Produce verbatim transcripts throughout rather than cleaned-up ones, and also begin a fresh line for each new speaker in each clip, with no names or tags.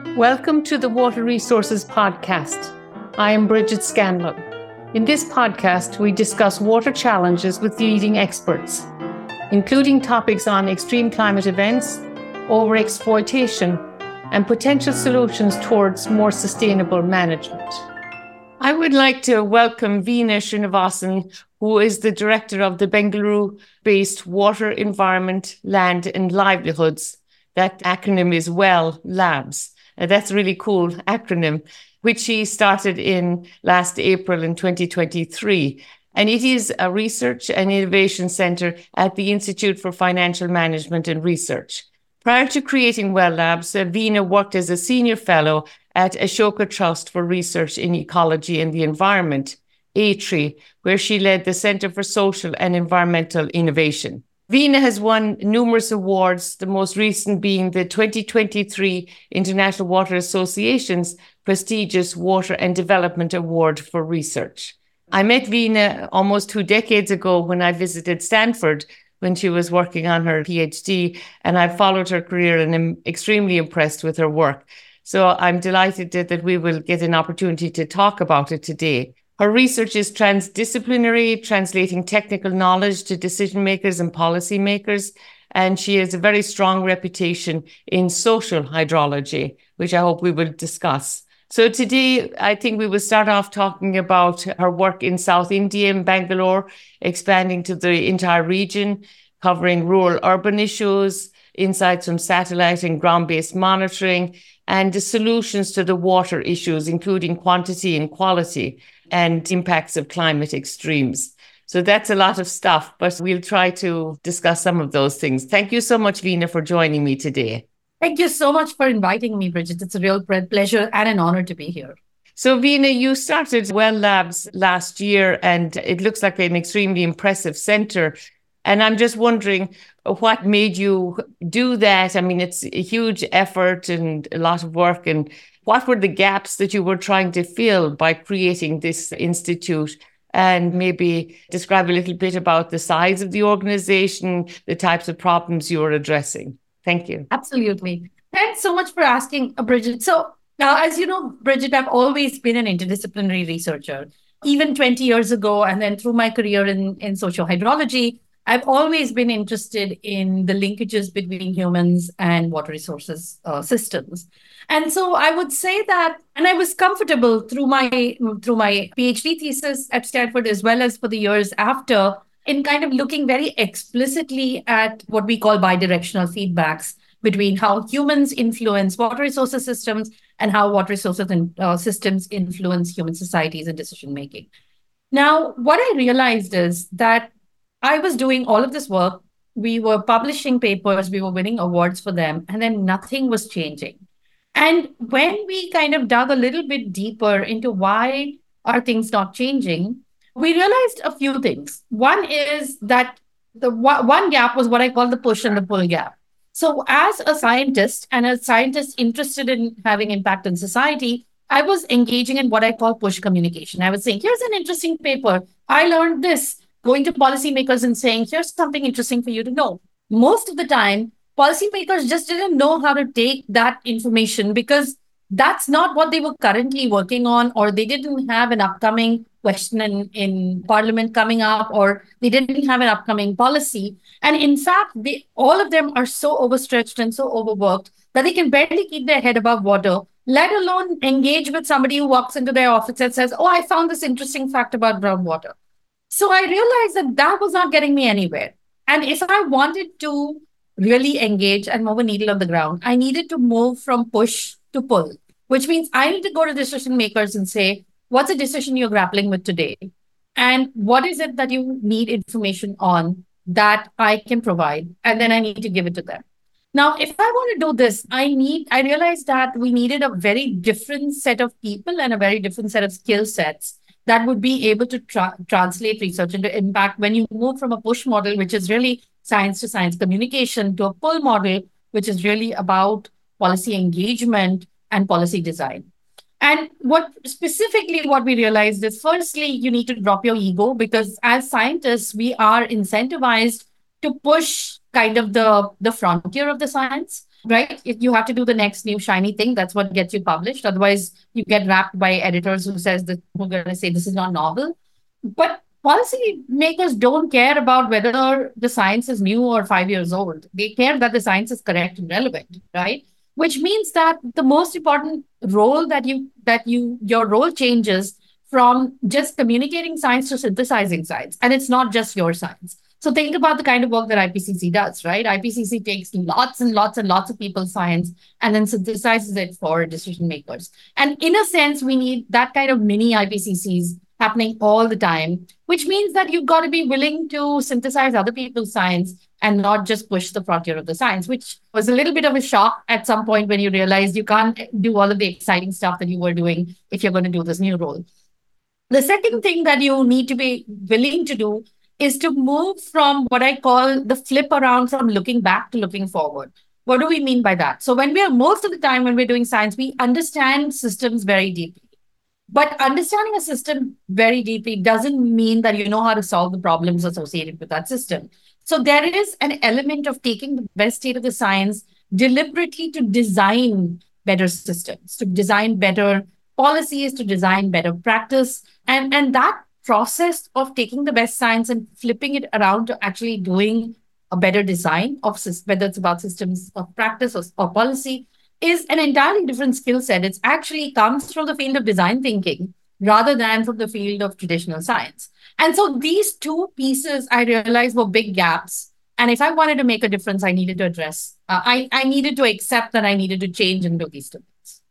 Welcome to the Water Resources Podcast. I am Bridget Scanlon. In this podcast, we discuss water challenges with leading experts, including topics on extreme climate events, overexploitation, and potential solutions towards more sustainable management. I would like to welcome Veena Srinivasan, who is the director of the Bengaluru-based Water, Environment, Land and Livelihoods. That acronym is WELL Labs. Uh, that's a really cool acronym, which she started in last April in twenty twenty-three. And it is a research and innovation center at the Institute for Financial Management and Research. Prior to creating WELL Labs, uh, Veena worked as a senior fellow at Ashoka Trust for Research in Ecology and the Environment, A T R I, where she led the Center for Social and Environmental Innovation. Veena has won numerous awards, the most recent being the twenty twenty-three International Water Association's prestigious Water and Development Award for Research. I met Veena almost two decades ago when I visited Stanford when she was working on her PhD, and I followed her career and am extremely impressed with her work. So I'm delighted that, that we will get an opportunity to talk about it today. Her research is transdisciplinary, translating technical knowledge to decision makers and policymakers, and she has a very strong reputation in social hydrology, which I hope we will discuss. So today, I think we will start off talking about her work in South India and Bangalore, expanding to the entire region, covering rural-urban issues, insights from satellite and ground-based monitoring, and the solutions to the water issues, including quantity and quality, and impacts of climate extremes. So that's a lot of stuff, but we'll try to discuss some of those things. Thank you so much, Veena, for joining me today.
Thank you so much for inviting me, Bridget. It's a real pleasure and an honor to be here.
So, Veena, you started WELL Labs last year, and it looks like an extremely impressive center. And I'm just wondering what made you do that? I mean, it's a huge effort and a lot of work. And what were the gaps that you were trying to fill by creating this institute? And maybe describe a little bit about the size of the organization, the types of problems you were addressing. Thank you.
Absolutely. Thanks so much for asking, Bridget. So, uh, as you know, Bridget, I've always been an interdisciplinary researcher. Even twenty years ago, and then through my career in, in social hydrology, I've always been interested in the linkages between humans and water resources uh, systems. And so I would say that, and I was comfortable through my through my PhD thesis at Stanford, as well as for the years after, in kind of looking very explicitly at what we call bidirectional feedbacks between how humans influence water resources systems and how water resources and uh, systems influence human societies and decision making. Now, what I realized is that I was doing all of this work. We were publishing papers, we were winning awards for them, and then nothing was changing. And when we kind of dug a little bit deeper into why are things not changing, we realized a few things. One is that the one gap was what I call the push and the pull gap. So as a scientist and a scientist interested in having impact on society, I was engaging in what I call push communication. I was saying, here's an interesting paper. I learned this. Going to policymakers and saying, here's something interesting for you to know. Most of the time, policymakers just didn't know how to take that information because that's not what they were currently working on, or they didn't have an upcoming question in, in Parliament coming up, or they didn't have an upcoming policy. And in fact, they, all of them are so overstretched and so overworked that they can barely keep their head above water, let alone engage with somebody who walks into their office and says, oh, I found this interesting fact about groundwater. So I realized that that was not getting me anywhere. And if I wanted to really engage and move a needle on the ground, I needed to move from push to pull, which means I need to go to decision makers and say, what's a decision you're grappling with today? And what is it that you need information on that I can provide? And then I need to give it to them. Now, if I want to do this, I need, I realized that we needed a very different set of people and a very different set of skill sets that would be able to tra- translate research into impact when you move from a push model, which is really science to science communication, to a pull model, which is really about policy engagement and policy design. And what specifically what we realized is, firstly, you need to drop your ego, because as scientists, we are incentivized to push kind of the, the frontier of the science, right? If you have to do the next new shiny thing, that's what gets you published. Otherwise, you get wrapped by editors who says that who are going to say this is not novel. But policy makers don't care about whether the science is new or five years old. They care that the science is correct and relevant, right? Which means that the most important role that you that you your role changes from just communicating science to synthesizing science. And it's not just your science. So think about the kind of work that I P C C does, right? I P C C takes lots and lots and lots of people's science and then synthesizes it for decision makers. And in a sense, we need that kind of mini I P C Cs happening all the time, which means that you've got to be willing to synthesize other people's science and not just push the frontier of the science, which was a little bit of a shock at some point when you realized you can't do all of the exciting stuff that you were doing if you're going to do this new role. The second thing that you need to be willing to do is to move from what I call the flip around from looking back to looking forward. What do we mean by that? So when we are, most of the time when we're doing science, we understand systems very deeply. But understanding a system very deeply doesn't mean that you know how to solve the problems associated with that system. So there is an element of taking the best state of the science deliberately to design better systems, to design better policies, to design better practice. And, and that process of taking the best science and flipping it around to actually doing a better design of whether it's about systems of practice or, or policy is an entirely different skill set. It actually comes from the field of design thinking rather than from the field of traditional science. And so these two pieces I realized were big gaps. And if I wanted to make a difference, I needed to address, uh, I, I needed to accept that I needed to change and do these two things.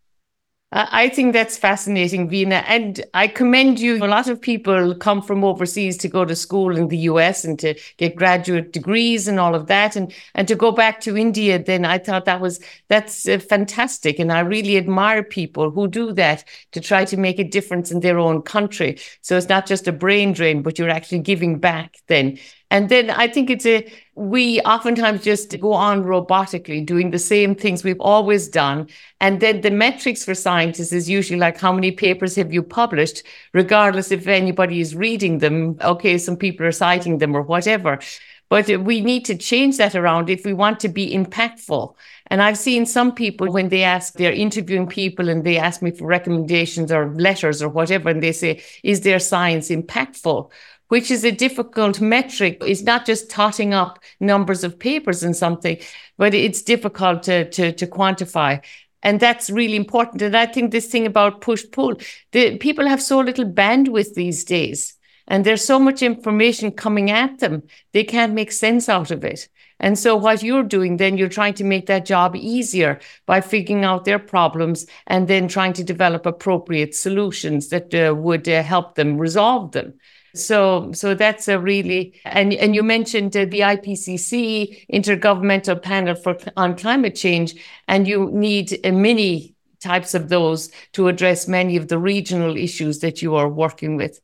I think that's fascinating, Veena. And I commend you. A lot of people come from overseas to go to school in the U S and to get graduate degrees and all of that. And, and to go back to India, then I thought that was, that's uh, fantastic. And I really admire people who do that to try to make a difference in their own country. So it's not just a brain drain, but you're actually giving back then. And then I think it's a, we oftentimes just go on robotically doing the same things we've always done. And then the metrics for scientists is usually like, how many papers have you published, regardless if anybody is reading them. Okay, some people are citing them or whatever. But we need to change that around if we want to be impactful. And I've seen some people when they ask, they're interviewing people and they ask me for recommendations or letters or whatever, and they say, is their science impactful? Which is a difficult metric. It's not just totting up numbers of papers and something, but it's difficult to, to, to quantify. And that's really important. And I think this thing about push-pull, the people have so little bandwidth these days, and there's so much information coming at them, they can't make sense out of it. And so what you're doing, then you're trying to make that job easier by figuring out their problems and then trying to develop appropriate solutions that uh, would uh, help them resolve them. So, so that's a really, and, and you mentioned uh, the I P C C, Intergovernmental Panel for on Climate Change, and you need uh, many types of those to address many of the regional issues that you are working with.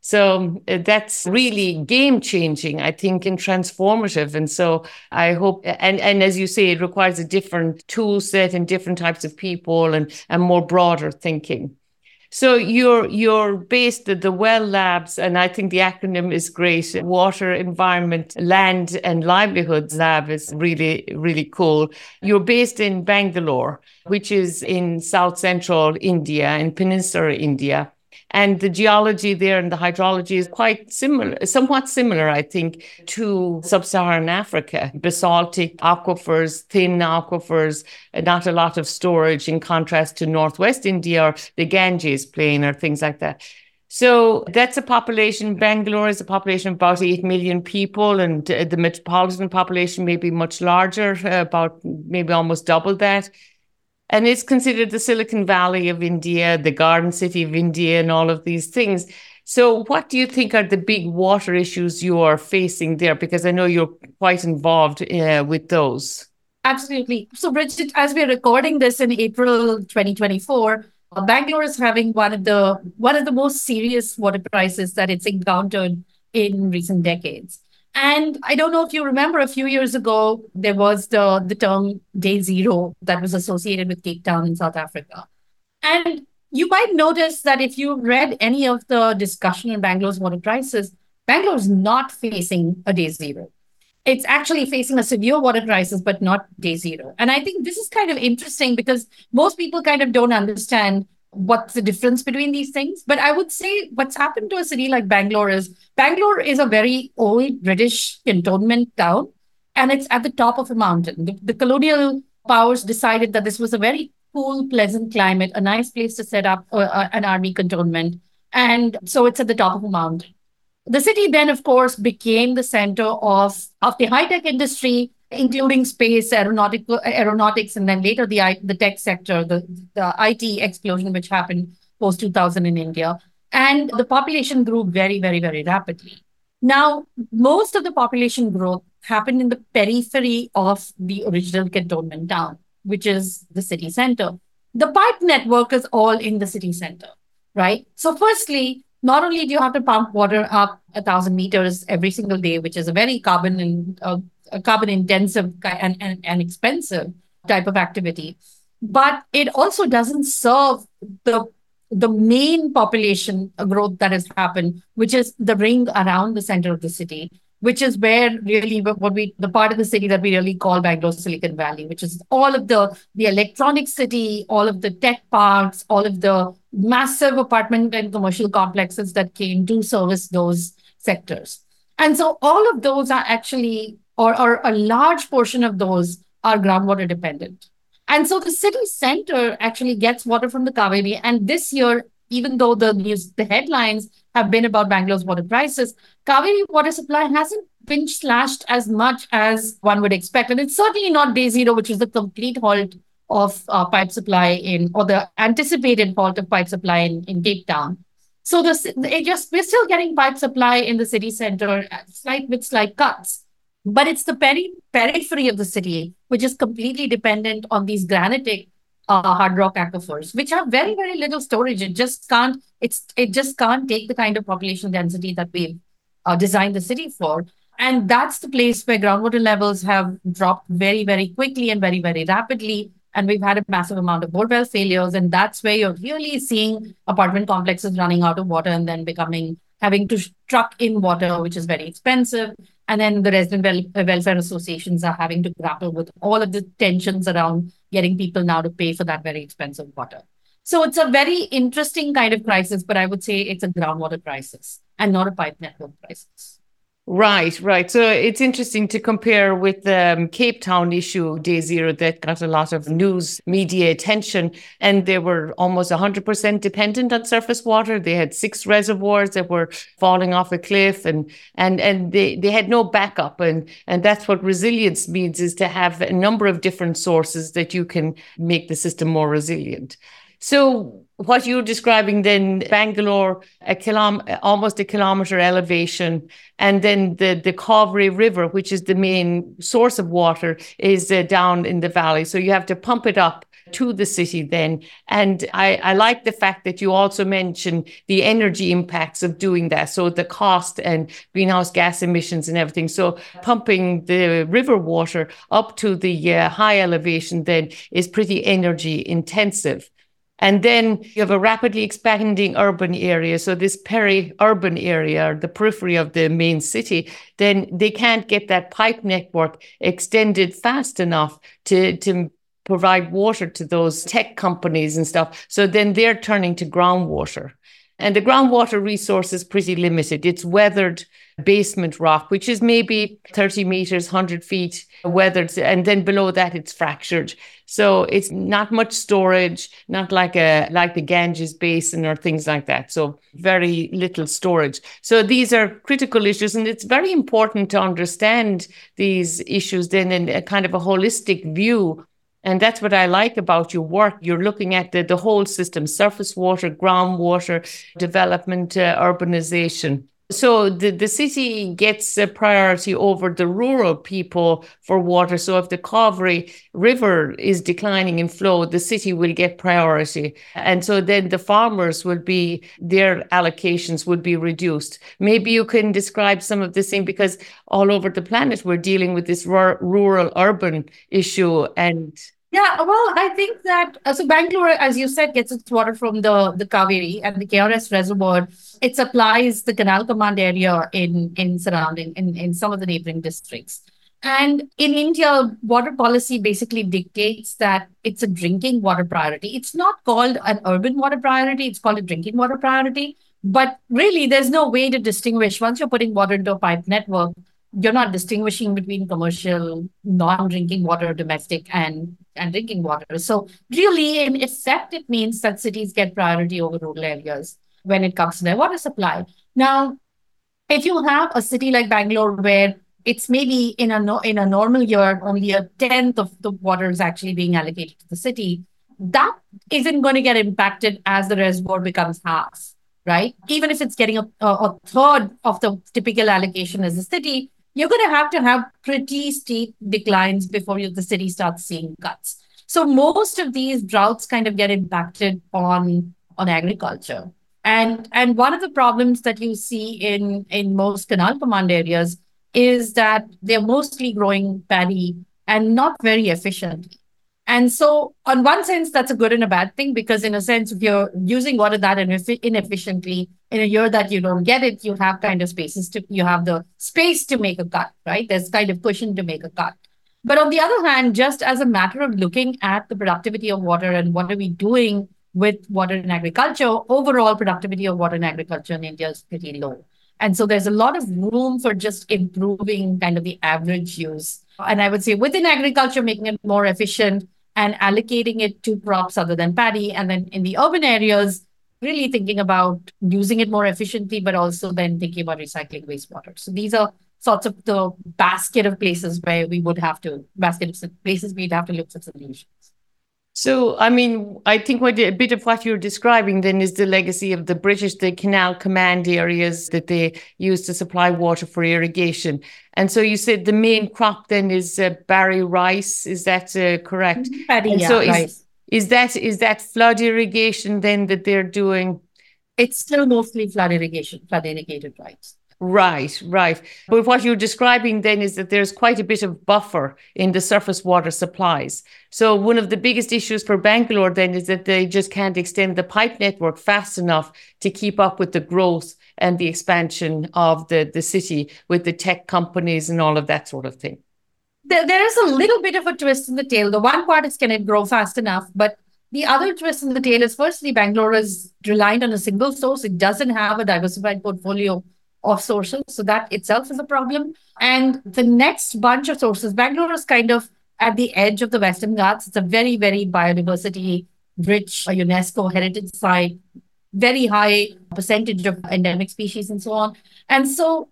So uh, that's really game changing, I think, and transformative. And so I hope, and, and as you say, it requires a different tool set and different types of people and, and more broader thinking. So you're you're based at the WELL Labs, and I think the acronym is great. Water, Environment, Land and Livelihoods Lab is really, really cool. You're based in Bangalore, which is in South Central India, in Peninsular India. And the geology there and the hydrology is quite similar, somewhat similar, I think, to sub-Saharan Africa. Basaltic aquifers, thin aquifers, not a lot of storage in contrast to Northwest India or the Ganges Plain or things like that. So that's a population. Bangalore is a population of about eight million people, and the metropolitan population may be much larger, about maybe almost double that. And it's considered the Silicon Valley of India, the Garden City of India, and all of these things. So what do you think are the big water issues you are facing there? Because I know you're quite involved uh, with those.
Absolutely. So, Bridget, as we're recording this in April twenty twenty-four, uh, Bangalore is having one of the one of the most serious water crises that it's encountered in recent decades. And I don't know if you remember, a few years ago, there was the, the term day zero that was associated with Cape Town in South Africa. And you might notice that if you read any of the discussion on Bangalore's water crisis, Bangalore is not facing a day zero. it's actually facing a severe water crisis, but not day zero. And I think this is kind of interesting because most people kind of don't understand what's the difference between these things. But I would say what's happened to a city like Bangalore is Bangalore is a very old British cantonment town, and it's at the top of a mountain. The, the colonial powers decided that this was a very cool, pleasant climate, a nice place to set up uh, uh, an army cantonment. And so it's at the top of a mountain. The city then, of course, became the center of, of the high-tech industry, including space, aeronautical, aeronautics, and then later the, the tech sector, the, the I T explosion, which happened post two thousand in India. And the population grew very, very, very rapidly. Now, most of the population growth happened in the periphery of the original cantonment town, which is the city center. The pipe network is all in the city center, right? So firstly, not only do you have to pump water up a thousand meters every single day, which is a very carbon and uh, a carbon intensive and, and, and expensive type of activity, but it also doesn't serve the the main population growth that has happened, which is the ring around the center of the city, which is where really what we, the part of the city that we really call Bangalore Silicon Valley, which is all of the, the electronic city, all of the tech parks, all of the massive apartment and commercial complexes that came to service those sectors. And so all of those are actually, or, or a large portion of those are groundwater dependent. And so the city center actually gets water from the Kaveri. And this year, even though the news, the headlines have been about Bangalore's water crisis, Kaveri water supply hasn't been slashed as much as one would expect. And it's certainly not day zero, which is the complete halt of uh, pipe supply in, or the anticipated halt of pipe supply in, in Cape Town. So the, it just, we're still getting pipe supply in the city center, slight with slight cuts. But it's the peri- periphery of the city, which is completely dependent on these granitic uh, hard rock aquifers, which have very, very little storage. It just can't, it's, it just can't take the kind of population density that we've uh, designed the city for. And that's the place where groundwater levels have dropped very, very quickly and very, very rapidly. And we've had a massive amount of borewell failures. And that's where you're really seeing apartment complexes running out of water and then becoming, having to truck in water, which is very expensive. And then the resident wel- welfare associations are having to grapple with all of the tensions around getting people now to pay for that very expensive water. So it's a very interesting kind of crisis, but I would say it's a groundwater crisis and not a pipe network crisis.
Right, right. So it's interesting to compare with the um, Cape Town issue, Day Zero, that got a lot of news media attention, and they were almost one hundred percent dependent on surface water. They had six reservoirs that were falling off a cliff, and and and they, they had no backup. And, and that's what resilience means, is to have a number of different sources that you can make the system more resilient. So what you're describing then, Bangalore, a kilom- almost a kilometre elevation, and then the, the Kaveri River, which is the main source of water, is uh, down in the valley. So you have to pump it up to the city then. And I, I like the fact that you also mention the energy impacts of doing that. So the cost and greenhouse gas emissions and everything. So pumping the river water up to the uh, high elevation then is pretty energy intensive. And then you have a rapidly expanding urban area. So this peri-urban area, or the periphery of the main city, then they can't get that pipe network extended fast enough to, to provide water to those tech companies and stuff. So then they're turning to groundwater. And the groundwater resource is pretty limited. It's weathered basement rock, which is maybe thirty meters, one hundred feet weathered. And then below that, it's fractured. So it's not much storage, not like a like the Ganges Basin or things like that. So very little storage. So these are critical issues. And it's very important to understand these issues then in a kind of a holistic view. And that's what I like about your work. You're looking at the, the whole system: surface water, groundwater, development, uh, urbanization. So the, the city gets a priority over the rural people for water. So if the Kaveri River is declining in flow, the city will get priority. And so then the farmers will be, their allocations would be reduced. Maybe you can describe some of the same, because all over the planet, we're dealing with this r- rural urban issue. And
Yeah, well, I think that, uh, so Bangalore, as you said, gets its water from the, the Kaveri and the K R S reservoir. It supplies the Canal Command area in, in surrounding, in, in some of the neighboring districts. And in India, water policy basically dictates that it's a drinking water priority. It's not called an urban water priority, it's called a drinking water priority. But really, there's no way to distinguish. Once you're putting water into a pipe network, you're not distinguishing between commercial, non-drinking water, domestic, and, and drinking water. So really, in effect, it means that cities get priority over rural areas when it comes to their water supply. Now, if you have a city like Bangalore where it's maybe in a no, in a normal year, only a tenth of the water is actually being allocated to the city, that isn't going to get impacted as the reservoir becomes half, right? Even if it's getting a, a, a third of the typical allocation as the city, you're going to have to have pretty steep declines before you, the city starts seeing cuts. So most of these droughts kind of get impacted on, on agriculture. And, and one of the problems that you see in, in most canal command areas is that they're mostly growing paddy and not very efficiently. And so on one sense, that's a good and a bad thing, because in a sense, if you're using water that inefficiently in a year that you don't get it, you have kind of spaces to, you have the space to make a cut, right? There's kind of cushion to make a cut. But on the other hand, just as a matter of looking at the productivity of water and what are we doing with water in agriculture, overall productivity of water in agriculture in India is pretty low. And so there's a lot of room for just improving kind of the average use. And I would say within agriculture, making it more efficient and allocating it to crops other than paddy. And then in the urban areas, really thinking about using it more efficiently, but also then thinking about recycling wastewater. So these are sorts of the basket of places where we would have to, basket of places we'd have to look for solutions.
So, I mean, I think what a bit of what you're describing then is the legacy of the British, the canal command areas that they used to supply water for irrigation. And so you said the main crop then is uh, barley rice. Is that uh, correct?
Paddy,
and
yeah,
so is,
rice.
is that is that flood irrigation then that they're doing?
It's still mostly flood irrigation, flood irrigated rice.
Right, right. But what you're describing then is that there's quite a bit of buffer in the surface water supplies. So one of the biggest issues for Bangalore then is that they just can't extend the pipe network fast enough to keep up with the growth and the expansion of the, the city with the tech companies and all of that sort of thing.
There, there is a little bit of a twist in the tail. The one part is, can it grow fast enough? But the other twist in the tail is, firstly, Bangalore is reliant on a single source. It doesn't have a diversified portfolio of sources. So that itself is a problem. And the next bunch of sources, Bangalore is kind of at the edge of the Western Ghats. It's a very, very biodiversity rich UNESCO heritage site, very high percentage of endemic species and so on. And so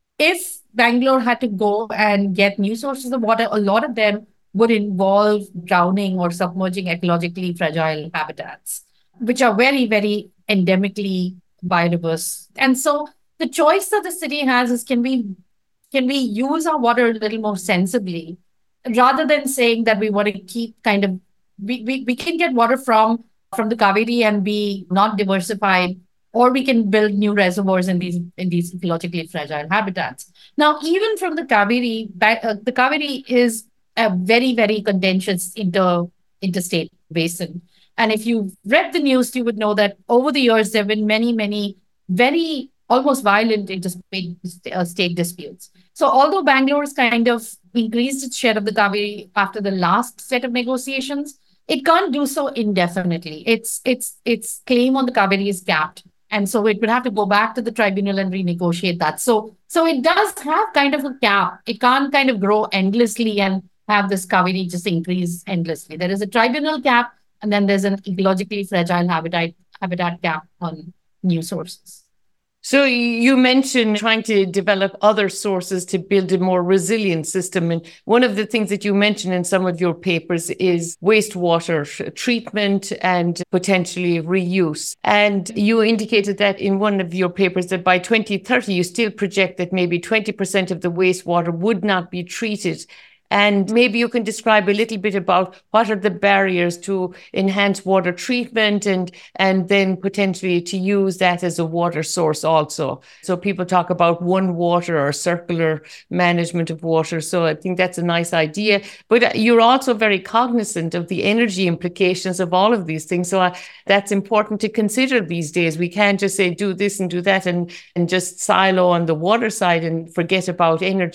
if Bangalore had to go and get new sources of water, a lot of them would involve drowning or submerging ecologically fragile habitats, which are very, very endemically biodiverse. And so the choice that the city has is, can we can we use our water a little more sensibly, rather than saying that we want to keep kind of, we, we, we can get water from, from the Kaveri and be not diversified, or we can build new reservoirs in these in these ecologically fragile habitats. Now, even from the Kaveri, uh, the Kaveri is a very, very contentious inter, interstate basin. And if you've read the news, you would know that over the years, there have been many, many very almost violent interstate uh, state disputes. So although Bangalore has kind of increased its share of the Kaveri after the last set of negotiations, it can't do so indefinitely. Its, its, its claim on the Kaveri is capped. And so it would have to go back to the tribunal and renegotiate that. So, so it does have kind of a cap. It can't kind of grow endlessly and have this Kaveri just increase endlessly. There is a tribunal cap, and then there's an ecologically fragile habitat, habitat cap on new sources.
So you mentioned trying to develop other sources to build a more resilient system. And one of the things that you mentioned in some of your papers is wastewater treatment and potentially reuse. And you indicated that in one of your papers that by twenty thirty, you still project that maybe twenty percent of the wastewater would not be treated. And maybe you can describe a little bit about what are the barriers to enhance water treatment and, and then potentially to use that as a water source also. So people talk about one water or circular management of water. So I think that's a nice idea. But you're also very cognizant of the energy implications of all of these things. So uh, that's important to consider these days. We can't just say do this and do that and, and just silo on the water side and forget about energy.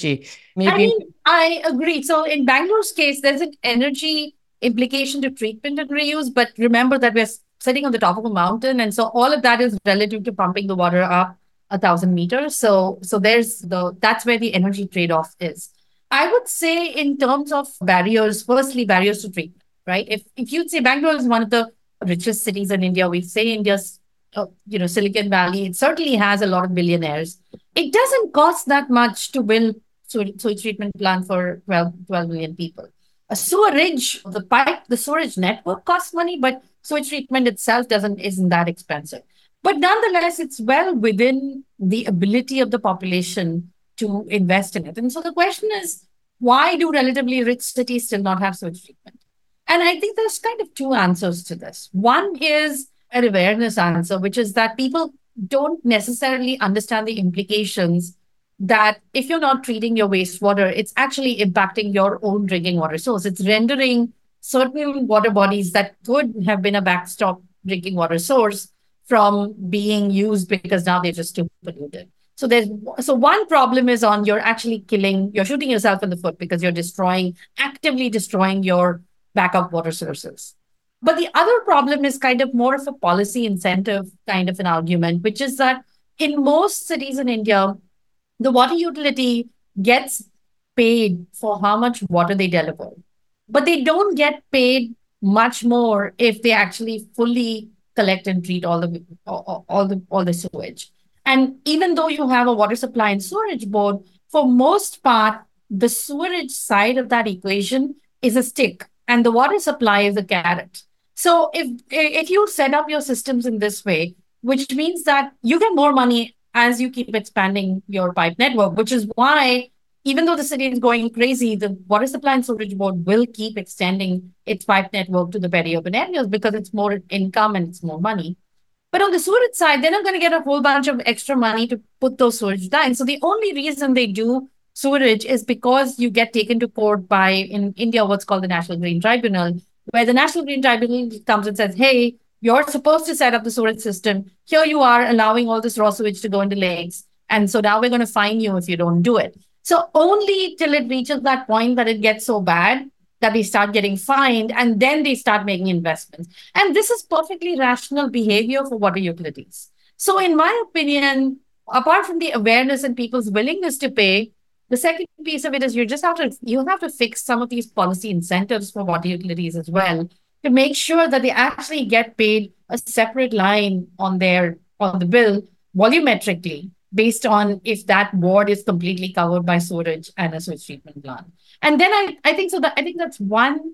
I
Maybe.
mean, I agree. So in Bangalore's case, there's an energy implication to treatment and reuse. But remember that we're sitting on the top of a mountain. And so all of that is relative to pumping the water up a thousand meters. So so there's the that's where the energy trade-off is. I would say in terms of barriers, firstly, barriers to treatment, right? If if you'd say Bangalore is one of the richest cities in India, we say India's uh, you know, Silicon Valley, it certainly has a lot of billionaires. It doesn't cost that much to build sewage, sewage treatment plant for twelve, twelve million people. A sewerage, the pipe, the sewerage network costs money, but sewage treatment itself doesn't isn't that expensive. But nonetheless, it's well within the ability of the population to invest in it. And so the question is, why do relatively rich cities still not have sewage treatment? And I think there's kind of two answers to this. One is an awareness answer, which is that people don't necessarily understand the implications that if you're not treating your wastewater, it's actually impacting your own drinking water source. It's rendering certain water bodies that could have been a backstop drinking water source from being used because now they're just too polluted. So there's so one problem is on you're actually killing, you're shooting yourself in the foot because you're destroying, actively destroying your backup water sources. But the other problem is kind of more of a policy incentive kind of an argument, which is that in most cities in India, the water utility gets paid for how much water they deliver, but they don't get paid much more if they actually fully collect and treat all the all, all the all the sewage. And even though you have a water supply and sewerage board, for most part, the sewerage side of that equation is a stick, and the water supply is a carrot. So if if you set up your systems in this way, which means that you get more money as you keep expanding your pipe network, which is why, even though the city is going crazy, the Water Supply and Sewerage Board will keep extending its pipe network to the peri-urban areas because it's more income and it's more money. But on the sewerage side, they're not going to get a whole bunch of extra money to put those sewerage down. So the only reason they do sewerage is because you get taken to court by, in India, what's called the National Green Tribunal, where the National Green Tribunal comes and says, hey, you're supposed to set up the sewerage system. Here you are allowing all this raw sewage to go into lakes. And so now we're going to fine you if you don't do it. So only till it reaches that point that it gets so bad that they start getting fined, and then they start making investments. And this is perfectly rational behavior for water utilities. So in my opinion, apart from the awareness and people's willingness to pay, the second piece of it is you just have to, you have to fix some of these policy incentives for water utilities as well, to make sure that they actually get paid a separate line on their on the bill volumetrically based on if that ward is completely covered by sewerage and a sewage treatment plant. And then I, I think so that I think that's one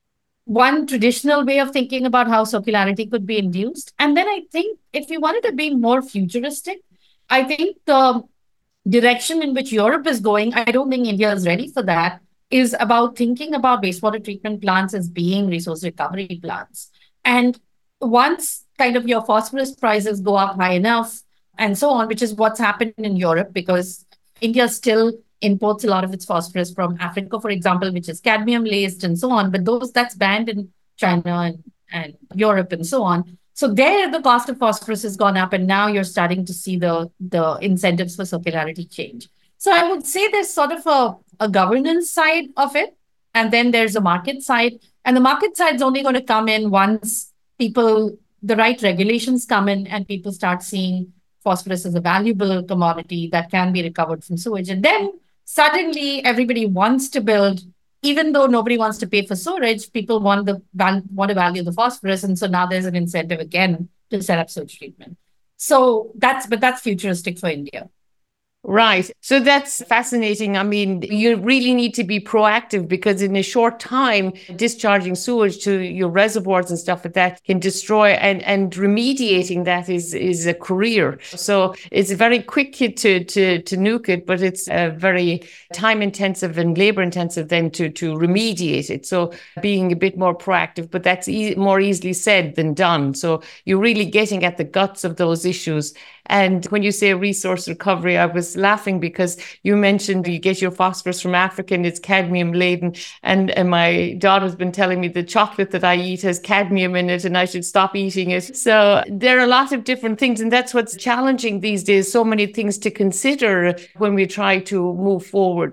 one traditional way of thinking about how circularity could be induced. And then I think if we wanted to be more futuristic, I think the direction in which Europe is going, I don't think India is ready for that, is about thinking about wastewater treatment plants as being resource recovery plants. And once kind of your phosphorus prices go up high enough and so on, which is what's happened in Europe, because India still imports a lot of its phosphorus from Africa, for example, which is cadmium laced and so on. But those that's banned in China and, and Europe and so on. So there, the cost of phosphorus has gone up, and now you're starting to see the, the incentives for circularity change. So I would say there's sort of a, a governance side of it, and then there's a market side. And the market side is only going to come in once people, the right regulations come in and people start seeing phosphorus as a valuable commodity that can be recovered from sewage. And then suddenly everybody wants to build, even though nobody wants to pay for storage, people want the want to value the phosphorus. And so now there's an incentive again to set up sewage treatment. So that's, but that's futuristic for India.
Right. So that's fascinating. I mean, you really need to be proactive, because in a short time, discharging sewage to your reservoirs and stuff like that can destroy, and, and remediating that is, is a career. So it's very quick to, to, to nuke it, but it's a very time intensive and labor intensive then to, to remediate it. So being a bit more proactive, but that's e- more easily said than done. So you're really getting at the guts of those issues. And when you say resource recovery, I was laughing because you mentioned you get your phosphorus from Africa and it's cadmium laden. And, and my daughter's been telling me the chocolate that I eat has cadmium in it and I should stop eating it. So there are a lot of different things. And that's what's challenging these days. So many things to consider when we try to move forward.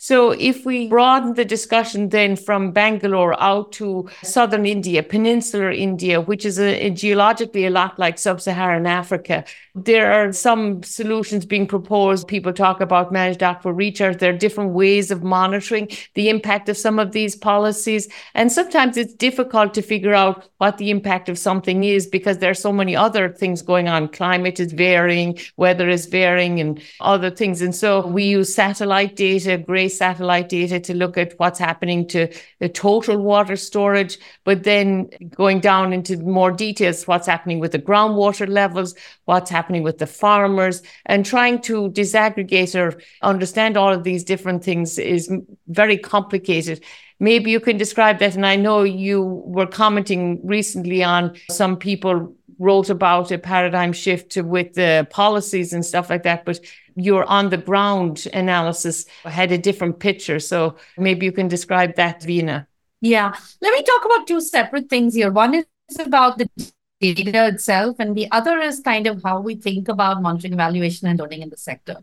So if we broaden the discussion then from Bangalore out to southern India, peninsular India, which is a, a geologically a lot like sub-Saharan Africa, there are some solutions being proposed. People talk about managed aquifer recharge. There are different ways of monitoring the impact of some of these policies. And sometimes it's difficult to figure out what the impact of something is because there are so many other things going on. Climate is varying, weather is varying, and other things. And so we use satellite data, GRACE satellite data, to look at what's happening to the total water storage, but then going down into more details, what's happening with the groundwater levels, what's happening with the farmers, and trying to disaggregate or understand all of these different things is very complicated. Maybe you can describe that. And I know you were commenting recently on some people wrote about a paradigm shift with the policies and stuff like that, but your on the ground analysis had a different picture. So maybe you can describe that, Veena.
Yeah. Let me talk about two separate things here. One is about the data itself, and the other is kind of how we think about monitoring, evaluation, and learning in the sector.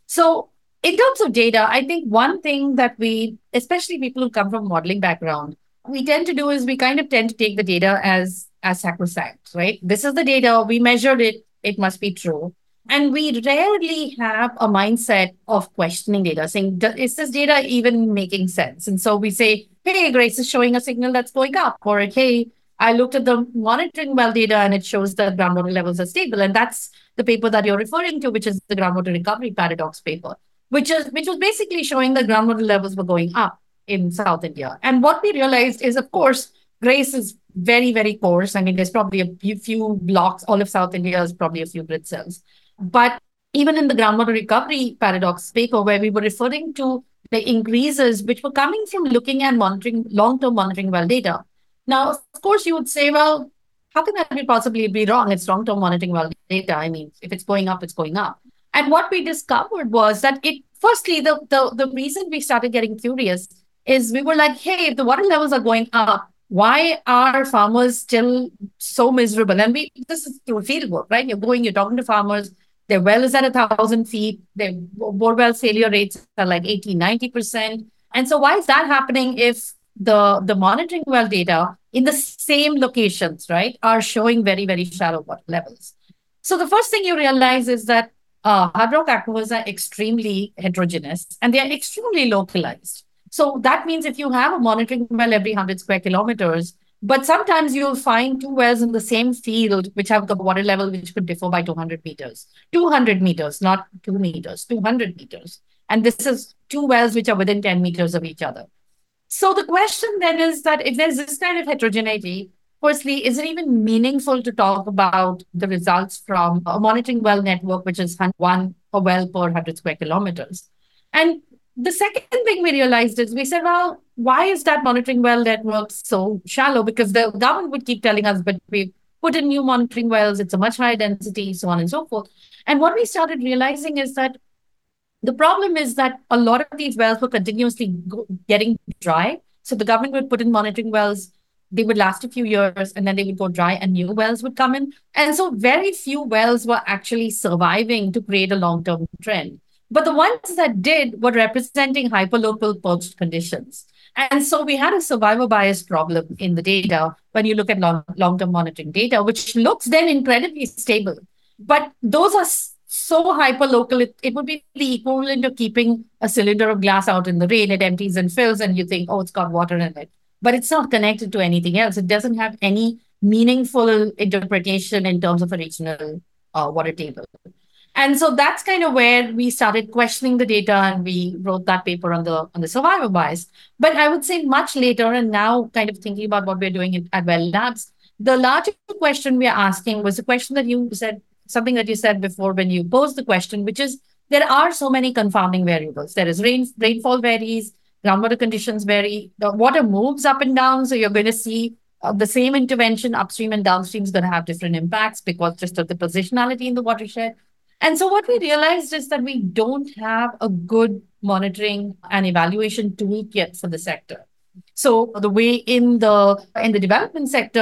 So in terms of data, I think one thing that we, especially people who come from modeling background, we tend to do is we kind of tend to take the data as, as sacrosanct, right? This is the data, we measured it, it must be true. And we rarely have a mindset of questioning data, saying, is this data even making sense? And so we say, hey, GRACE is showing a signal that's going up. Or, hey, I looked at the monitoring well data and it shows that groundwater levels are stable. And that's the paper that you're referring to, which is the groundwater recovery paradox paper, which is which was basically showing that groundwater levels were going up in South India. And what we realized is, of course, GRACE is very, very coarse. I mean, there's probably a few blocks. All of South India is probably a few grid cells. But even in the groundwater recovery paradox paper, where we were referring to the increases which were coming from looking at monitoring, long-term monitoring well data. Now, of course, you would say, well, how can that be possibly be wrong? It's long-term monitoring well data. I mean, if it's going up, it's going up. And what we discovered was that it, firstly, the, the, the reason we started getting curious is we were like, hey, if the water levels are going up, why are farmers still so miserable? And we, this is through field work, right? You're going, you're talking to farmers, their well is at a thousand feet, their bore well failure rates are like eighty, ninety percent. And so why is that happening if the, the monitoring well data in the same locations, right, are showing very, very shallow water levels? So the first thing you realize is that uh, hard rock aquifers are extremely heterogeneous and they are extremely localized. So that means if you have a monitoring well every one hundred square kilometers, but sometimes you'll find two wells in the same field which have the water level which could differ by two hundred meters. two hundred meters, not two meters, two hundred meters. And this is two wells which are within ten meters of each other. So the question then is that if there's this kind of heterogeneity, firstly, is it even meaningful to talk about the results from a monitoring well network, which is one a well per one hundred square kilometers? And the second thing we realized is we said, well, why is that monitoring well network so shallow? Because the government would keep telling us, but we put in new monitoring wells, it's a much higher density, so on and so forth. And what we started realizing is that the problem is that a lot of these wells were continuously go- getting dry. So the government would put in monitoring wells, they would last a few years, and then they would go dry and new wells would come in. And so very few wells were actually surviving to create a long-term trend. But the ones that did were representing hyperlocal perched conditions. And so we had a survivor bias problem in the data when you look at long, long-term monitoring data, which looks then incredibly stable. But those are so hyperlocal, it, it would be the equivalent of keeping a cylinder of glass out in the rain. It empties and fills and you think, oh, it's got water in it. But it's not connected to anything else. It doesn't have any meaningful interpretation in terms of a regional uh, water table. And so that's kind of where we started questioning the data and we wrote that paper on the on the survivor bias. But I would say much later, and now kind of thinking about what we're doing at, at Well Labs, the larger question we are asking was a question that you said, something that you said before when you posed the question, which is there are so many confounding variables. There is rain, rainfall varies, groundwater conditions vary, the water moves up and down. So you're going to see uh, the same intervention upstream and downstream is going to have different impacts because just of the positionality in the watershed. And so what we realized is that we don't have a good monitoring and evaluation tool yet for the sector. So the way in the in the development sector,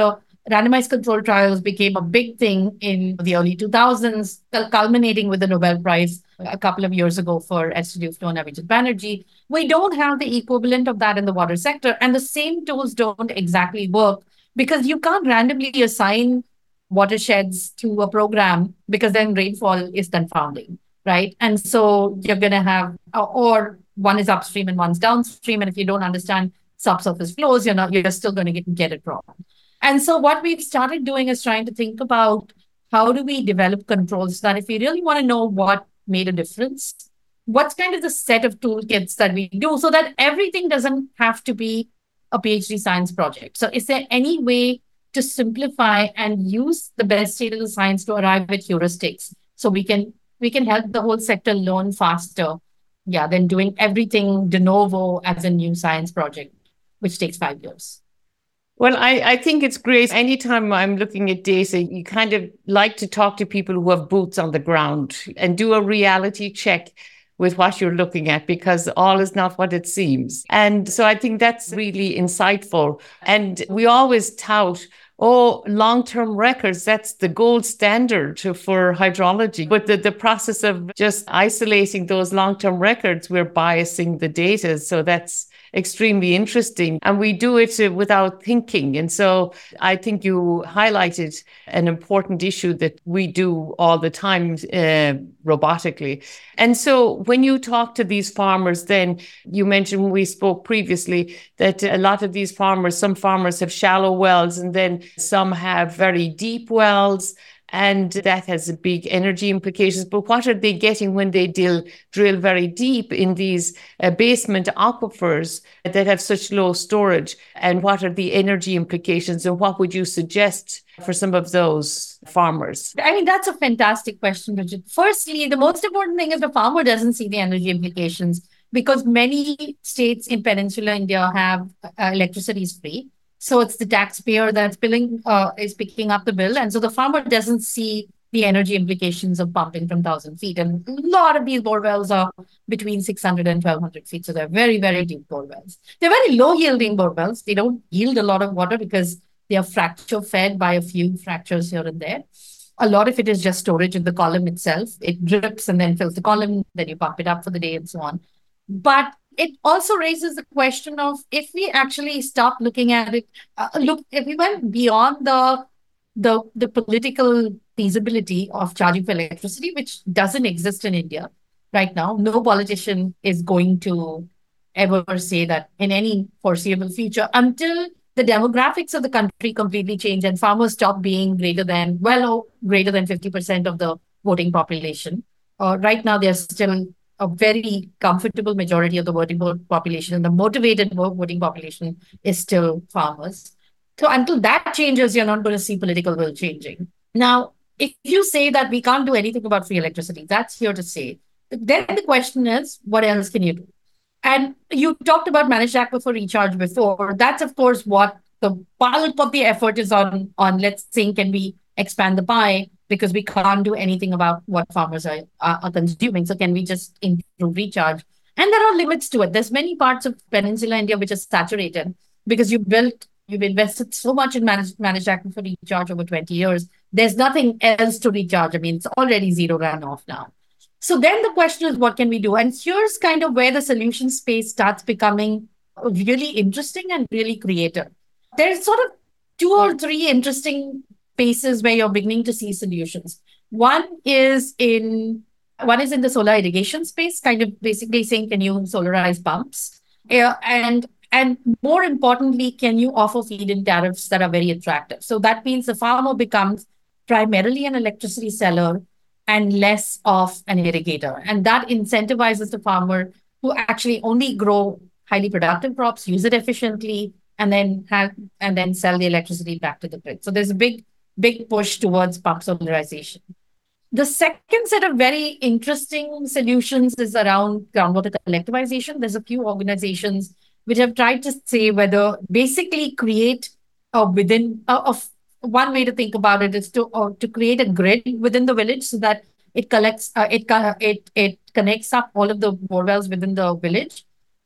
Randomized control trials became a big thing in the early two thousands, culminating with the Nobel Prize a couple of years ago for Esther Duflo and Abhijit Banerjee. We don't have the equivalent of that in the water sector, and the same tools don't exactly work because you can't randomly assign watersheds to a program because then rainfall is confounding, right? And so you're going to have, or one is upstream and one's downstream, and if you don't understand subsurface flows, you're not, you're still going to get, get it wrong. And so what we've started doing is trying to think about how do we develop controls that if we really want to know what made a difference, what's kind of the set of toolkits that we do so that everything doesn't have to be a PhD science project. So is there any way to simplify and use the best state of the science to arrive at heuristics so we can we can help the whole sector learn faster, yeah, than doing everything de novo as a new science project, which takes five years.
Well, I, I think it's great. Anytime I'm looking at data, you kind of like to talk to people who have boots on the ground and do a reality check with what you're looking at, because all is not what it seems. And so I think that's really insightful. And we always tout, oh, long-term records, that's the gold standard for hydrology. But the, the process of just isolating those long-term records, we're biasing the data. So that's extremely interesting. And we do it uh, without thinking. And so I think you highlighted an important issue that we do all the time uh, robotically. And so when you talk to these farmers, then you mentioned when we spoke previously that a lot of these farmers, some farmers have shallow wells and then some have very deep wells. And that has big energy implications. But what are they getting when they drill, drill very deep in these uh, basement aquifers that have such low storage? And what are the energy implications? And what would you suggest for some of those farmers?
I mean, that's a fantastic question, Bridget. Firstly, the most important thing is the farmer doesn't see the energy implications because many states in Peninsular India have uh, electricity is free. So it's the taxpayer that's billing, uh, is picking up the bill. And so the farmer doesn't see the energy implications of pumping from one thousand feet. And a lot of these bore wells are between six hundred and twelve hundred feet. So they're very, very deep bore wells. They're very low yielding bore wells. They don't yield a lot of water because they are fracture fed by a few fractures here and there. A lot of it is just storage in the column itself. It drips and then fills the column. Then you pump it up for the day and so on. But it also raises the question of if we actually stop looking at it, uh, look, if we went beyond the, the, the political feasibility of charging for electricity, which doesn't exist in India right now, no politician is going to ever say that in any foreseeable future until the demographics of the country completely change and farmers stop being greater than, well, greater than fifty percent of the voting population. Uh, right now, they're still a very comfortable majority of the voting population, and the motivated voting population is still farmers. So until that changes, you're not going to see political will changing. Now, if you say that we can't do anything about free electricity, that's here to say. Then the question is, what else can you do? And you talked about managed aquifer recharge before. That's, of course, what the bulk of the effort is on, on let's say, can we expand the pie? Because we can't do anything about what farmers are, are, are consuming. So can we just improve recharge? And there are limits to it. There's many parts of Peninsular India which are saturated because you built, you've invested so much in managed, managed aquifer recharge over twenty years. There's nothing else to recharge. I mean, it's already zero runoff now. So then the question is, what can we do? And here's kind of where the solution space starts becoming really interesting and really creative. There's sort of two or three interesting spaces where you're beginning to see solutions. One is in one is in the solar irrigation space, kind of basically saying, can you solarize pumps? Uh, and and more importantly, can you offer feed-in tariffs that are very attractive? So that means the farmer becomes primarily an electricity seller and less of an irrigator. And that incentivizes the farmer to actually only grow highly productive crops, use it efficiently, and then have and then sell the electricity back to the grid. So there's a big big push towards pump solarization. The second set of very interesting solutions is around groundwater collectivization. There's a few organizations which have tried to say whether basically create a within uh, of one way to think about it is to uh, to create a grid within the village so that it collects uh, it uh, it it connects up all of the bore wells within the village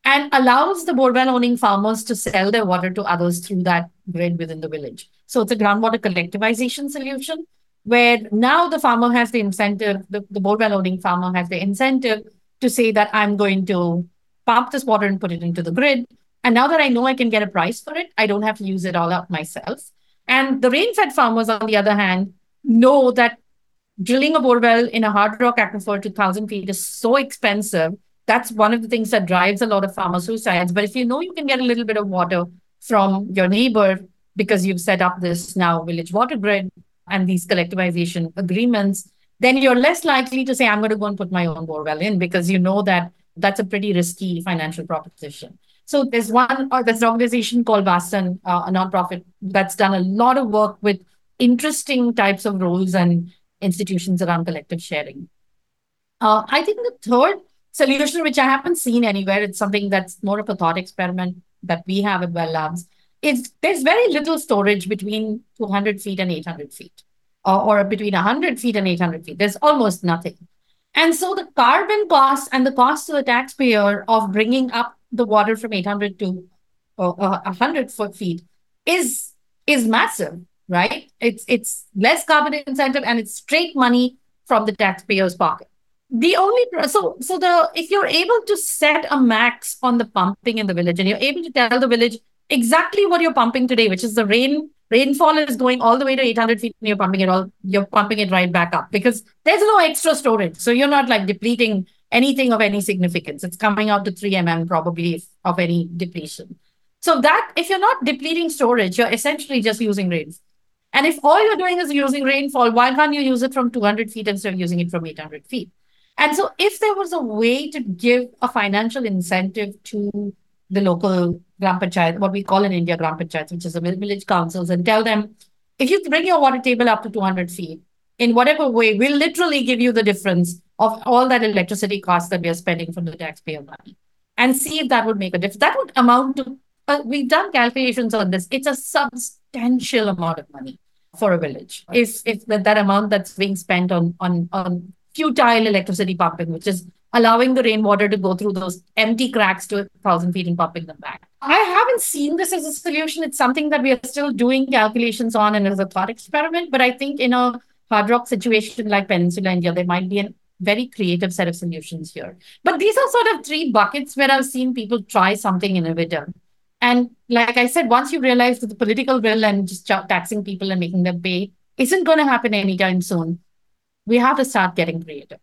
and allows the borewell owning farmers to sell their water to others through that grid within the village. So it's a groundwater collectivization solution where now the farmer has the incentive, the, the borewell owning farmer has the incentive to say that I'm going to pump this water and put it into the grid. And now that I know I can get a price for it, I don't have to use it all up myself. And the rain-fed farmers, on the other hand, know that drilling a borewell in a hard rock aquifer to one thousand feet is so expensive. That's one of the things that drives a lot of farmer suicides. But if you know you can get a little bit of water from your neighbor because you've set up this now village water grid and these collectivization agreements, then you're less likely to say, I'm going to go and put my own borewell in, because you know that that's a pretty risky financial proposition. So there's one, or there's an organization called Vasan, uh, a nonprofit that's done a lot of work with interesting types of roles and institutions around collective sharing. Uh, I think the third solution, which I haven't seen anywhere, it's something that's more of a thought experiment that we have at Well Labs, is there's very little storage between two hundred feet and eight hundred feet, or, or between one hundred feet and eight hundred feet. There's almost nothing. And so the carbon cost and the cost to the taxpayer of bringing up the water from eight hundred to uh, one hundred foot feet is, is massive, right? It's, it's less carbon incentive and it's straight money from the taxpayer's pocket. The only, so, so the, if you're able to set a max on the pumping in the village and you're able to tell the village exactly what you're pumping today, which is the rain, rainfall is going all the way to eight hundred feet and you're pumping it all, you're pumping it right back up because there's no extra storage. So you're not like depleting anything of any significance. It's coming out to three millimeters probably of any depletion. So that if you're not depleting storage, you're essentially just using rainfall. And if all you're doing is using rainfall, why can't you use it from two hundred feet instead of using it from eight hundred feet? And so if there was a way to give a financial incentive to the local Gram Panchayat, what we call in India Gram Panchayats, which is the village councils, and tell them, if you bring your water table up to two hundred feet, in whatever way, we'll literally give you the difference of all that electricity costs that we are spending from the taxpayer money, and see if that would make a difference. That would amount to, uh, we've done calculations on this, it's a substantial amount of money for a village. If, if that, that amount that's being spent on, on, on futile electricity pumping, which is allowing the rainwater to go through those empty cracks to a thousand feet and pumping them back. I haven't seen this as a solution. It's something that we are still doing calculations on and as a thought experiment. But I think in a hard rock situation like Peninsula India, there might be a very creative set of solutions here. But these are sort of three buckets where I've seen people try something innovative. And like I said, once you realize that the political will and just taxing people and making them pay isn't going to happen anytime soon, we have to start getting creative.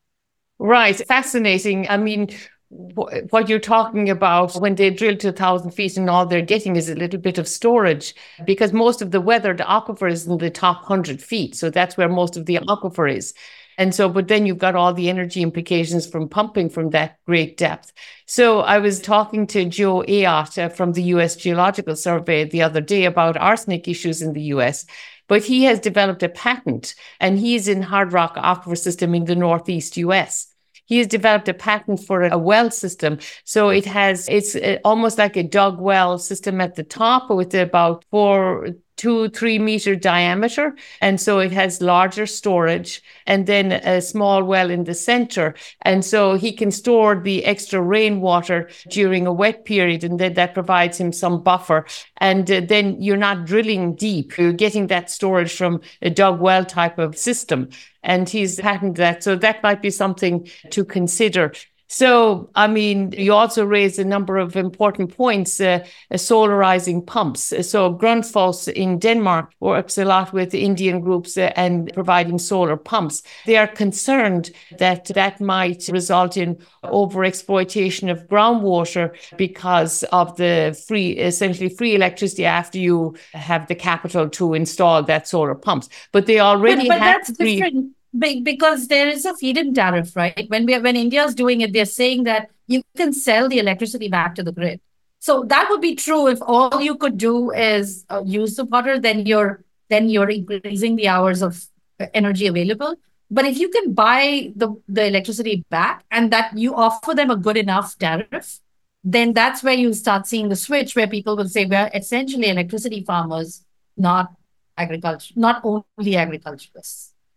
Right. Fascinating. I mean, wh- what you're talking about when they drill to a thousand feet and all they're getting is a little bit of storage, because most of the weathered aquifer is in the top one hundred feet. So that's where most of the aquifer is. And so, but then you've got all the energy implications from pumping from that great depth. So I was talking to Joe Ayotte uh, from the U S Geological Survey the other day about arsenic issues in the U S, but he has developed a patent, and he's in hard rock aquifer system in the Northeast U S. He has developed a patent for a well system. So it has, it's almost like a dug well system at the top with about four, two, three meter diameter. And so it has larger storage and then a small well in the center. And so he can store the extra rainwater during a wet period, and then that provides him some buffer. And uh, then you're not drilling deep. You're getting that storage from a dug well type of system. And he's patented that. So that might be something to consider. So, I mean, you also raised a number of important points, uh, uh, solarizing pumps. So Grundfos in Denmark works a lot with Indian groups uh, and providing solar pumps. They are concerned that that might result in overexploitation of groundwater because of the free, essentially free electricity after you have the capital to install that solar pumps. But they already
but, but
have
that's
free...
different. Because there is a feed-in tariff, right? When we when India is doing it, they're saying that you can sell the electricity back to the grid. So that would be true if all you could do is uh, use the water. Then you're then you're increasing the hours of energy available. But if you can buy the the electricity back and that you offer them a good enough tariff, then that's where you start seeing the switch where people will say we're essentially electricity farmers, not agriculture, not only agriculturists.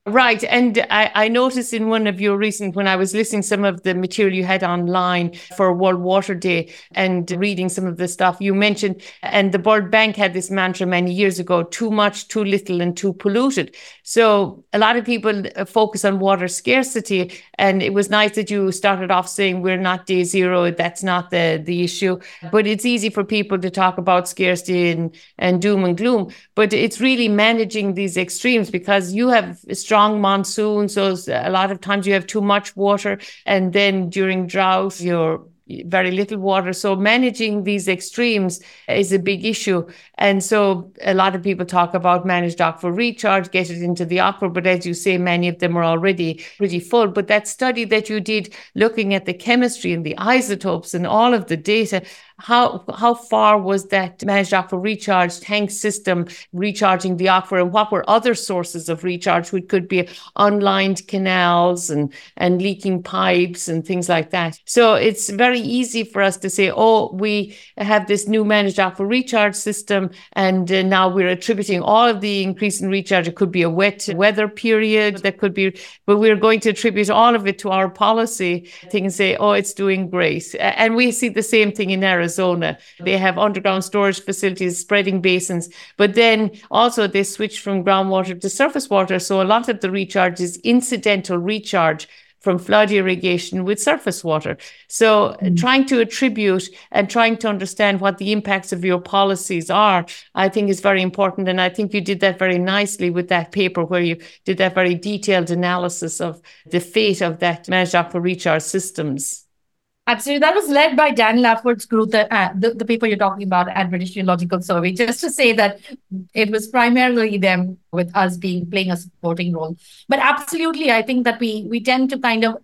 Right. And I, I noticed in one of your recent, when I was listening some of the material you had online for World Water Day and reading some of the stuff you mentioned, and the World Bank had this mantra many years ago, too much, too little, and too polluted. So a lot of people focus on water scarcity. And it was nice that you started off saying we're not day zero. That's not the, the issue. But it's easy for people to talk about scarcity and, and doom and gloom. But it's really managing these extremes, because you have strong monsoons. So a lot of times you have too much water, and then during drought, you're very little water. So managing these extremes is a big issue. And so a lot of people talk about managed aquifer recharge, get it into the aquifer. But as you say, many of them are already pretty full. But that study that you did looking at the chemistry and the isotopes and all of the data, how how far was that managed aquifer recharge tank system recharging the aquifer, and what were other sources of recharge, which could be unlined canals and, and leaking pipes and things like that? So it's very easy for us to say, oh, we have this new managed aquifer recharge system, and uh, now we're attributing all of the increase in recharge. It could be a wet weather period, that could be, but we're going to attribute all of it to our policy thing and say, oh, it's doing great. And we see the same thing in Arizona. Arizona. They have underground storage facilities, spreading basins, but then also they switch from groundwater to surface water. So a lot of the recharge is incidental recharge from flood irrigation with surface water. So mm. trying to attribute and trying to understand what the impacts of your policies are, I think is very important. And I think you did that very nicely with that paper, where you did that very detailed analysis of the fate of that managed aquifer recharge systems.
Absolutely. That was led by Dan Lafford's group, the, uh, the, the paper you're talking about at British Geological Survey. Just to say that it was primarily them, with us being playing a supporting role. But absolutely, I think that we we tend to kind of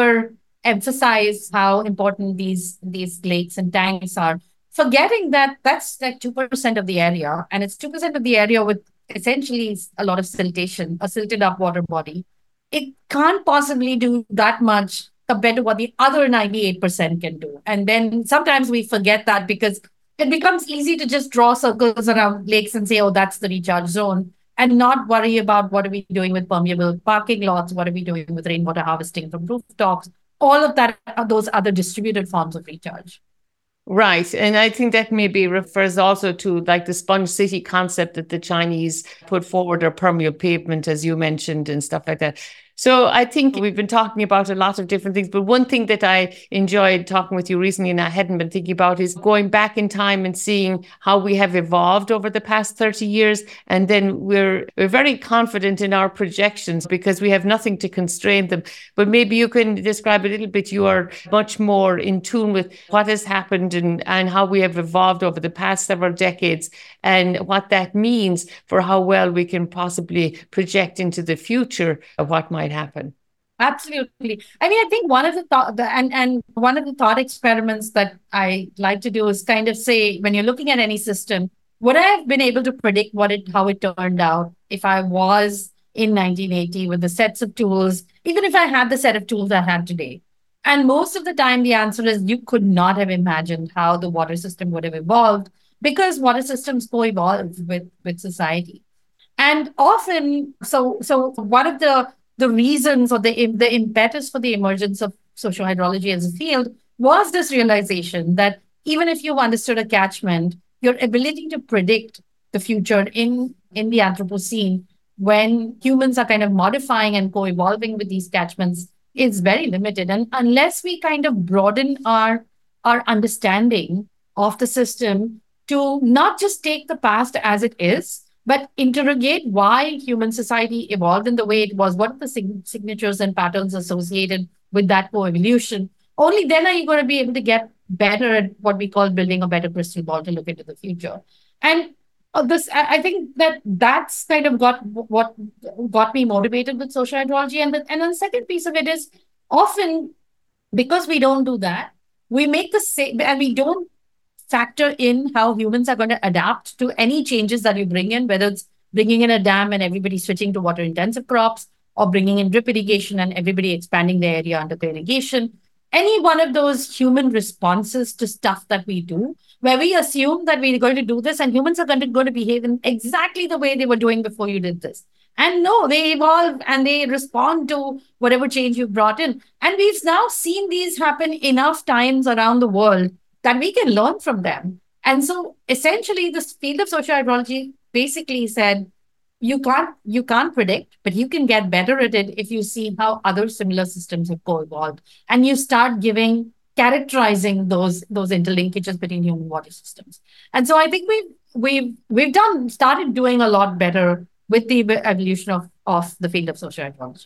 overemphasize how important these, these lakes and tanks are, forgetting that that's like two percent of the area. And it's two percent of the area with essentially a lot of siltation, a silted up water body. It can't possibly do that much compared to what the other ninety-eight percent can do. And then sometimes we forget that, because it becomes easy to just draw circles around lakes and say, oh, that's the recharge zone, and not worry about what are we doing with permeable parking lots, what are we doing with rainwater harvesting from rooftops, all of that, those other distributed forms of recharge.
Right. And I think that maybe refers also to like the sponge city concept that the Chinese put forward, or permeable pavement, as you mentioned, and stuff like that. So I think we've been talking about a lot of different things, but one thing that I enjoyed talking with you recently and I hadn't been thinking about is going back in time and seeing how we have evolved over the past thirty years. And then we're, we're very confident in our projections because we have nothing to constrain them. But maybe you can describe a little bit, you are much more in tune with what has happened and, and how we have evolved over the past several decades, and what that means for how well we can possibly project into the future of what might happen.
Absolutely. I mean, I think one of the thought the, and and one of the thought experiments that I like to do is kind of say, when you're looking at any system, would I have been able to predict what it how it turned out if I was in nineteen eighty with the sets of tools, even if I had the set of tools I had today? And most of the time, the answer is you could not have imagined how the water system would have evolved, because water systems co-evolve with with society. And often, so so one of the the reasons or the, the impetus for the emergence of social hydrology as a field was this realization that even if you've understood a catchment, your ability to predict the future in, in the Anthropocene, when humans are kind of modifying and co-evolving with these catchments, is very limited. And unless we kind of broaden our, our understanding of the system to not just take the past as it is, but interrogate why human society evolved in the way it was, what are the sig- signatures and patterns associated with that co-evolution, only then are you going to be able to get better at what we call building a better crystal ball to look into the future. And uh, this, I, I think that that's kind of got what got me motivated with social hydrology. And, the, and then the second piece of it is, often because we don't do that, we make the same, and we don't factor in how humans are going to adapt to any changes that you bring in, whether it's bringing in a dam and everybody switching to water intensive crops, or bringing in drip irrigation and everybody expanding their area under the irrigation. Any one of those human responses to stuff that we do, where we assume that we're going to do this and humans are going to, going to behave in exactly the way they were doing before you did this. And no, they evolve and they respond to whatever change you've brought in. And we've now seen these happen enough times around the world that we can learn from them. And so essentially, this field of social hydrology basically said, you can't you can't predict, but you can get better at it if you see how other similar systems have co-evolved. And you start giving, characterizing those, those interlinkages between human water systems. And so I think we've we've we've done started doing a lot better with the evolution of, of the field of social hydrology.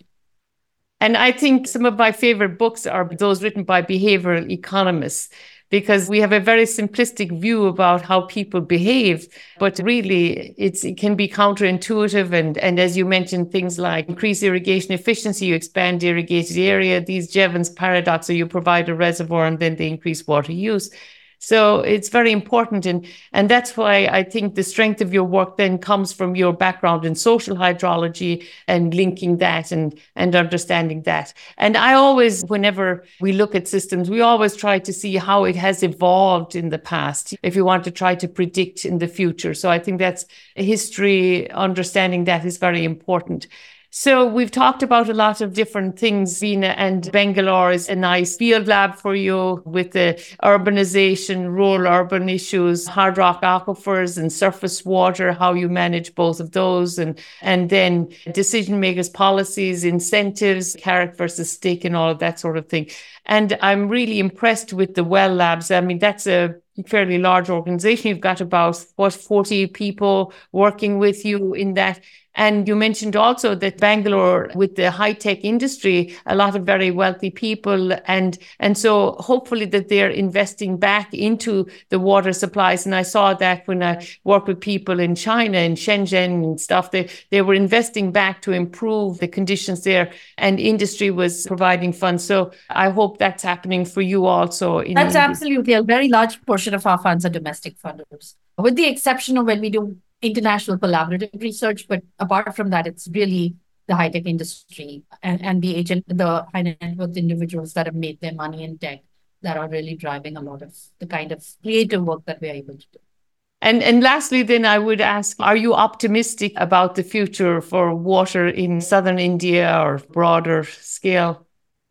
And I think some of my favorite books are those written by behavioral economists, because we have a very simplistic view about how people behave, but really it's, it can be counterintuitive. And, and as you mentioned, things like increase irrigation efficiency, you expand the irrigated area, these Jevons paradox, so you provide a reservoir and then they increase water use. So it's very important. And, and that's why I think the strength of your work then comes from your background in social hydrology and linking that and, and understanding that. And I always, whenever we look at systems, we always try to see how it has evolved in the past, if you want to try to predict in the future. So I think that's history, understanding that is very important. So we've talked about a lot of different things, Veena, and Bangalore is a nice field lab for you with the urbanization, rural urban issues, hard rock aquifers and surface water, how you manage both of those, and, and then decision makers, policies, incentives, carrot versus stick and all of that sort of thing. And I'm really impressed with the Well Labs. I mean, that's a fairly large organization. You've got about, what, forty people working with you in that. And you mentioned also that Bangalore, with the high-tech industry, a lot of very wealthy people. And, and so hopefully that they're investing back into the water supplies. And I saw that when I worked with people in China, in Shenzhen and stuff, they, they were investing back to improve the conditions there. And industry was providing funds. So I hope that's happening for you also. In
that's
India.
Absolutely. A very large portion of our funds are domestic funders, with the exception of when we do international collaborative research. But apart from that, it's really the high-tech industry and, and the agent, the high net worth individuals that have made their money in tech that are really driving a lot of the kind of creative work that we're able to do.
And and lastly, then I would ask, are you optimistic about the future for water in southern India or broader scale?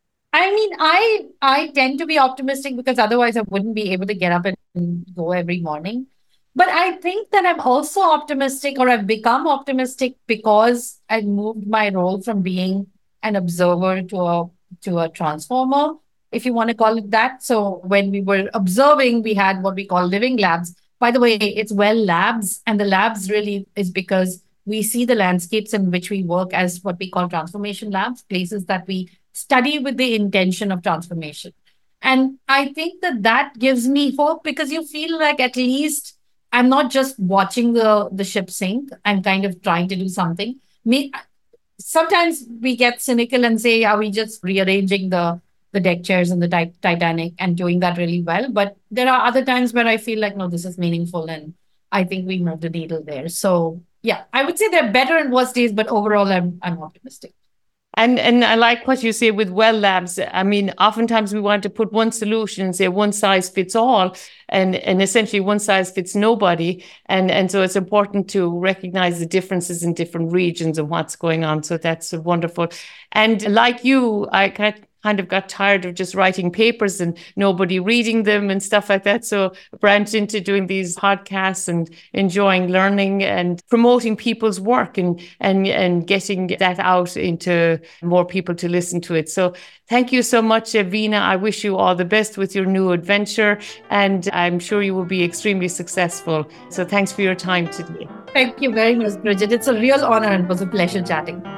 I mean, I I tend to be optimistic because otherwise I wouldn't be able to get up and go every morning. But I think that I'm also optimistic, or I've become optimistic, because I've moved my role from being an observer to a to a transformer, if you want to call it that. So when we were observing, we had what we call living labs. By the way, it's Well Labs, and the labs really is because we see the landscapes in which we work as what we call transformation labs, places that we study with the intention of transformation. And I think that that gives me hope, because you feel like at least I'm not just watching the, the ship sink. I'm kind of trying to do something. Me, sometimes we get cynical and say, are we just rearranging the, the deck chairs in the tit- Titanic and doing that really well? But there are other times where I feel like, no, this is meaningful. And I think we moved the needle there. So yeah, I would say they're better in worse days, but overall, I'm I'm optimistic.
And and I like what you say with Well Labs. I mean, oftentimes we want to put one solution and say one size fits all, and, and essentially one size fits nobody. And, and so it's important to recognize the differences in different regions and what's going on. So that's wonderful. And like you, I kind of got tired of just writing papers and nobody reading them and stuff like that. So branched into doing these podcasts and enjoying learning and promoting people's work and, and, and getting that out into more people to listen to it. So thank you so much, Veena. I wish you all the best with your new adventure, and I'm sure you will be extremely successful. So thanks for your time today.
Thank you very much, Bridget. It's a real honor and it was a pleasure chatting.